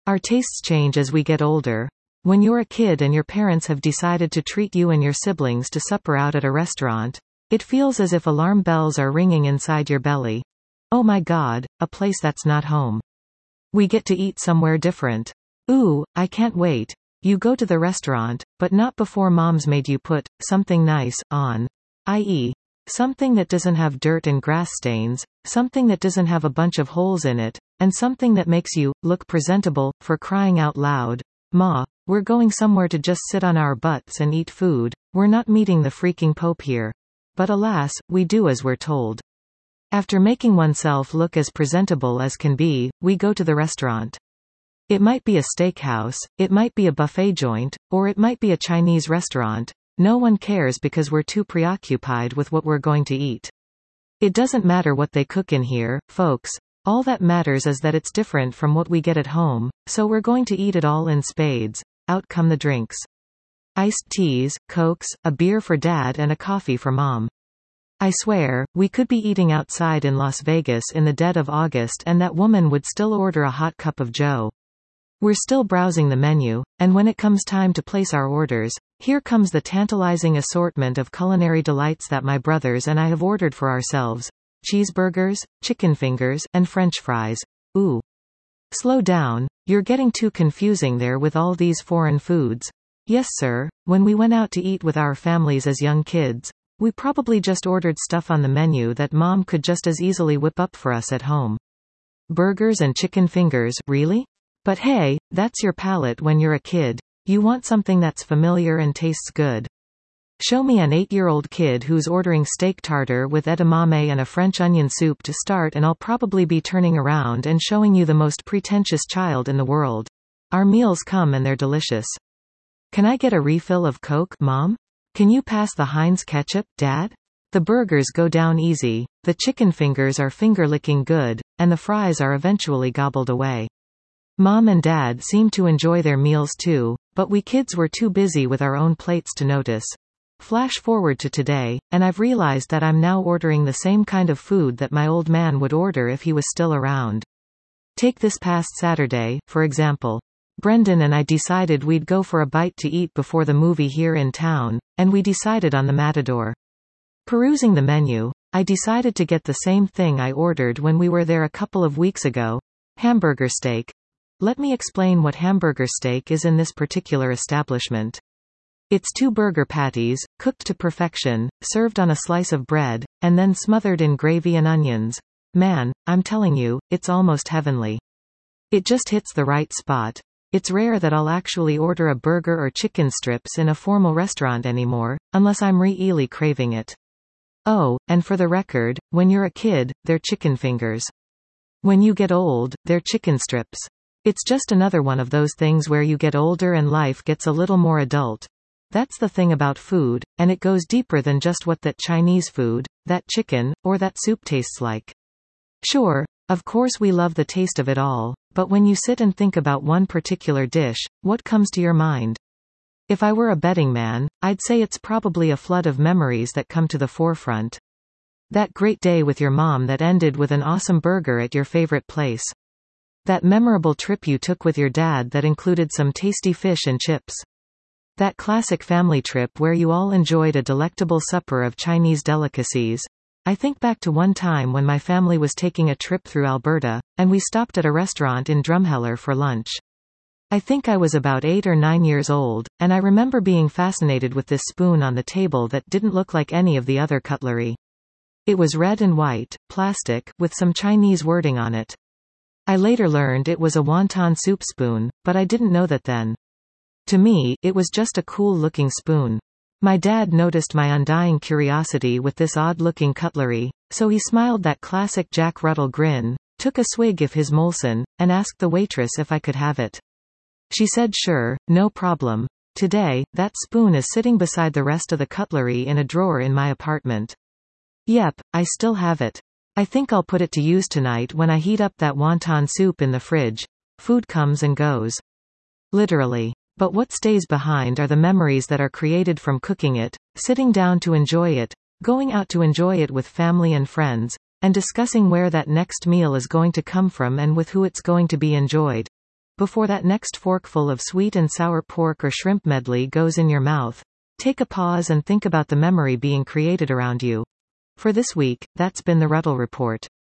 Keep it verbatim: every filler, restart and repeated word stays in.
Our tastes change as we get older. When you're a kid and your parents have decided to treat you and your siblings to supper out at a restaurant, it feels as if alarm bells are ringing inside your belly. Oh my God, a place that's not home. We get to eat somewhere different. Ooh, I can't wait. You go to the restaurant, but not before mom's made you put something nice on. that is, something that doesn't have dirt and grass stains, something that doesn't have a bunch of holes in it, and something that makes you look presentable, for crying out loud. Ma, we're going somewhere to just sit on our butts and eat food. We're not meeting the freaking Pope here. But alas, we do as we're told. After making oneself look as presentable as can be, we go to the restaurant. It might be a steakhouse, it might be a buffet joint, or it might be a Chinese restaurant. No one cares because we're too preoccupied with what we're going to eat. It doesn't matter what they cook in here, folks. All that matters is that it's different from what we get at home, so we're going to eat it all in spades. Out come the drinks. Iced teas, cokes, a beer for dad and a coffee for mom. I swear, we could be eating outside in Las Vegas in the dead of August and that woman would still order a hot cup of joe. We're still browsing the menu, and when it comes time to place our orders, here comes the tantalizing assortment of culinary delights that my brothers and I have ordered for ourselves. Cheeseburgers, chicken fingers, and French fries. Ooh. Slow down, you're getting too confusing there with all these foreign foods. Yes sir, when we went out to eat with our families as young kids, we probably just ordered stuff on the menu that mom could just as easily whip up for us at home. Burgers and chicken fingers, really? But hey, that's your palate when you're a kid. You want something that's familiar and tastes good. Show me an eight-year-old kid who's ordering steak tartare with edamame and a French onion soup to start and I'll probably be turning around and showing you the most pretentious child in the world. Our meals come and they're delicious. Can I get a refill of Coke, Mom? Can you pass the Heinz ketchup, Dad? The burgers go down easy, the chicken fingers are finger-licking good, and the fries are eventually gobbled away. Mom and Dad seem to enjoy their meals too, but we kids were too busy with our own plates to notice. Flash forward to today, and I've realized that I'm now ordering the same kind of food that my old man would order if he was still around. Take this past Saturday, for example. Brendan and I decided we'd go for a bite to eat before the movie here in town, and we decided on the Matador. Perusing the menu, I decided to get the same thing I ordered when we were there a couple of weeks ago. Hamburger steak. Let me explain what hamburger steak is in this particular establishment. It's two burger patties, cooked to perfection, served on a slice of bread, and then smothered in gravy and onions. Man, I'm telling you, it's almost heavenly. It just hits the right spot. It's rare that I'll actually order a burger or chicken strips in a formal restaurant anymore, unless I'm really craving it. Oh, and for the record, when you're a kid, they're chicken fingers. When you get old, they're chicken strips. It's just another one of those things where you get older and life gets a little more adult. That's the thing about food, and it goes deeper than just what that Chinese food, that chicken, or that soup tastes like. Sure, of course we love the taste of it all, but when you sit and think about one particular dish, what comes to your mind? If I were a betting man, I'd say it's probably a flood of memories that come to the forefront. That great day with your mom that ended with an awesome burger at your favorite place. That memorable trip you took with your dad that included some tasty fish and chips. That classic family trip where you all enjoyed a delectable supper of Chinese delicacies. I think back to one time when my family was taking a trip through Alberta, and we stopped at a restaurant in Drumheller for lunch. I think I was about eight or nine years old, and I remember being fascinated with this spoon on the table that didn't look like any of the other cutlery. It was red and white, plastic, with some Chinese wording on it. I later learned it was a wonton soup spoon, but I didn't know that then. To me, it was just a cool-looking spoon. My dad noticed my undying curiosity with this odd-looking cutlery, so he smiled that classic Jack Russell grin, took a swig of his Molson, and asked the waitress if I could have it. She said sure, no problem. Today, that spoon is sitting beside the rest of the cutlery in a drawer in my apartment. Yep, I still have it. I think I'll put it to use tonight when I heat up that wonton soup in the fridge. Food comes and goes. Literally. But what stays behind are the memories that are created from cooking it, sitting down to enjoy it, going out to enjoy it with family and friends, and discussing where that next meal is going to come from and with who it's going to be enjoyed. Before that next forkful of sweet and sour pork or shrimp medley goes in your mouth, take a pause and think about the memory being created around you. For this week, that's been the Ruddle Report.